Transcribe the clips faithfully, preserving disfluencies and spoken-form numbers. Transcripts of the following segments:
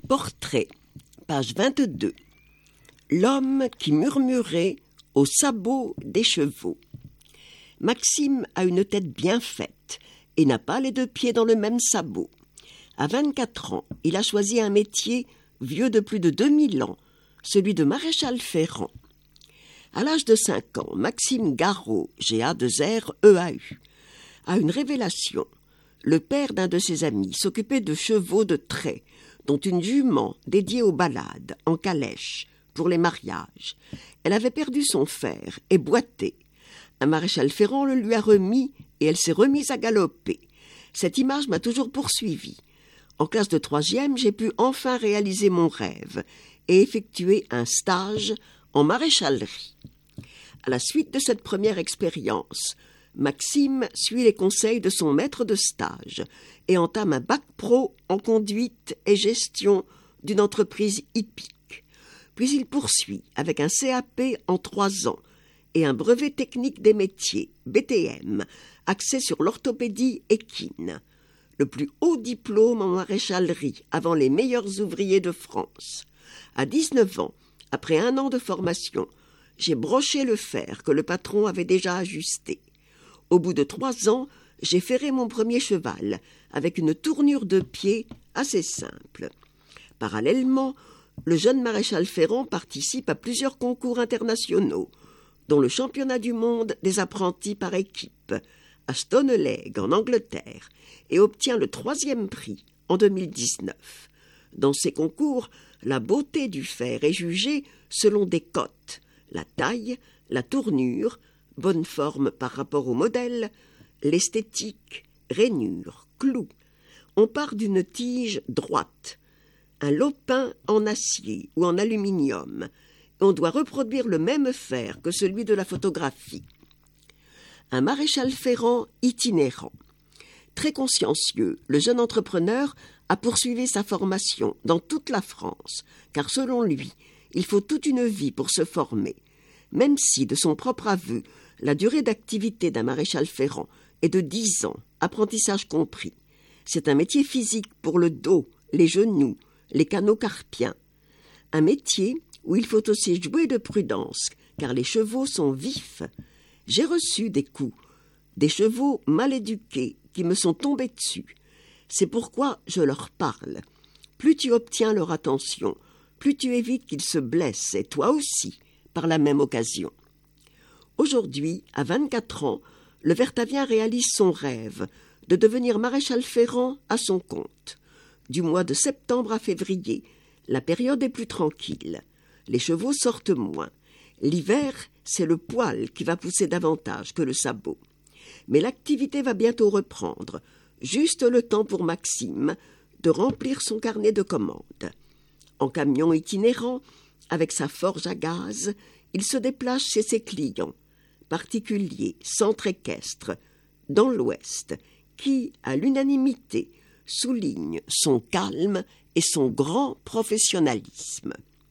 Portrait, page vingt-deux. L'homme qui murmurait aux sabots des chevaux. Maxime a une tête bien faite et n'a pas les deux pieds dans le même sabot. À vingt-quatre ans, il a choisi un métier vieux de plus de deux mille ans, celui de maréchal ferrant. À l'âge de cinq ans, Maxime Garot, G A deux R E A U, a une révélation. Le père d'un de ses amis s'occupait de chevaux de trait, dont une jument dédiée aux balades, en calèche, pour les mariages. Elle avait perdu son fer et boité. Un maréchal ferrant le lui a remis et elle s'est remise à galoper. Cette image m'a toujours poursuivi. En classe de troisième, j'ai pu enfin réaliser mon rêve et effectuer un stage en maréchalerie. À la suite de cette première expérience, Maxime suit les conseils de son maître de stage et entame un bac pro en conduite et gestion d'une entreprise hippique. Puis il poursuit avec un C A P en trois ans et un brevet technique des métiers, B T M, axé sur l'orthopédie équine. Le plus haut diplôme en maréchalerie avant les meilleurs ouvriers de France. À dix-neuf ans, après un an de formation, j'ai broché le fer que le patron avait déjà ajusté. Au bout de trois ans, j'ai ferré mon premier cheval, avec une tournure de pied assez simple. Parallèlement, le jeune maréchal ferrant participe à plusieurs concours internationaux, dont le championnat du monde des apprentis par équipe, à Stoneleigh, en Angleterre, et obtient le troisième prix en deux mille dix-neuf. Dans ces concours, la beauté du fer est jugée selon des cotes, la taille, la tournure, bonne forme par rapport au modèle, l'esthétique, rainure, clou. On part d'une tige droite, un lopin en acier ou en aluminium. On doit reproduire le même fer que celui de la photographie. Un maréchal ferrant itinérant. Très consciencieux, le jeune entrepreneur a poursuivi sa formation dans toute la France, car selon lui, il faut toute une vie pour se former, même si, de son propre aveu, la durée d'activité d'un maréchal ferrant est de dix ans, apprentissage compris. C'est un métier physique pour le dos, les genoux, les canaux carpiens. Un métier où il faut aussi jouer de prudence, car les chevaux sont vifs. J'ai reçu des coups, des chevaux mal éduqués qui me sont tombés dessus. C'est pourquoi je leur parle. Plus tu obtiens leur attention, plus tu évites qu'ils se blessent, et toi aussi, par la même occasion. Aujourd'hui, à vingt-quatre ans, le Vertavien réalise son rêve de devenir maréchal ferrant à son compte. Du mois de septembre à février, la période est plus tranquille. Les chevaux sortent moins. L'hiver, c'est le poil qui va pousser davantage que le sabot. Mais l'activité va bientôt reprendre, juste le temps pour Maxime de remplir son carnet de commandes. En camion itinérant, avec sa forge à gaz, il se déplace chez ses clients, particuliers, centres équestres, dans l'Ouest, qui, à l'unanimité, soulignent son calme et son grand professionnalisme.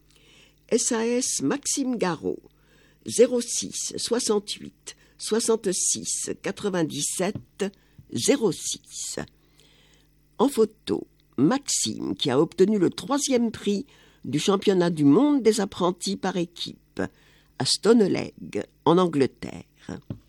S A S Maxime Garot, zéro six soixante-huit soixante-six quatre-vingt-dix-sept zéro six. En photo, Maxime qui a obtenu le troisième prix du championnat du monde des apprentis par équipe à Stoneleigh, en Angleterre.